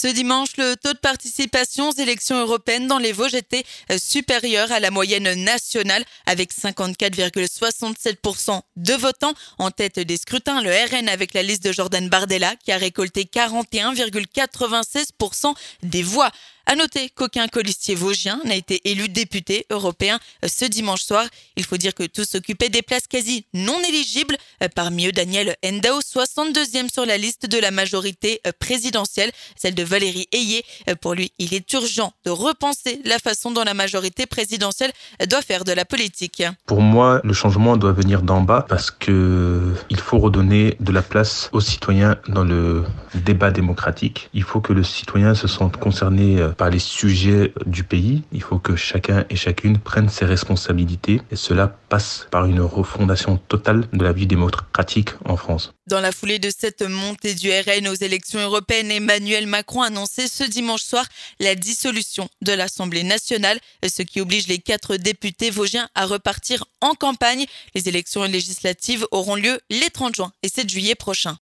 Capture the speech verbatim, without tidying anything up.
Ce dimanche, le taux de participation aux élections européennes dans les Vosges était supérieur à la moyenne nationale avec cinquante-quatre virgule soixante-sept pour cent de votants. En tête des scrutins, le R N avec la liste de Jordan Bardella qui a récolté quarante et un virgule quatre-vingt-seize pour cent des voix. À noter qu'aucun colistier vosgien n'a été élu député européen ce dimanche soir. Il faut dire que tous occupaient des places quasi non éligibles. Parmi eux, Daniel Endao, soixante-deuxième sur la liste de la majorité présidentielle, celle de Valérie Ayé. Pour lui, il est urgent de repenser la façon dont la majorité présidentielle doit faire de la politique. Pour moi, le changement doit venir d'en bas parce que il faut redonner de la place aux citoyens dans le débat démocratique. Il faut que le citoyen se sente concerné par les sujets du pays. Il faut que chacun et chacune prenne ses responsabilités et cela passe par une refondation totale de la vie démocratique en France. Dans la foulée de cette montée du R N aux élections européennes, Emmanuel Macron a annoncé ce dimanche soir la dissolution de l'Assemblée nationale, ce qui oblige les quatre députés vosgiens à repartir en campagne. Les élections législatives auront lieu les trente juin et sept juillet prochains.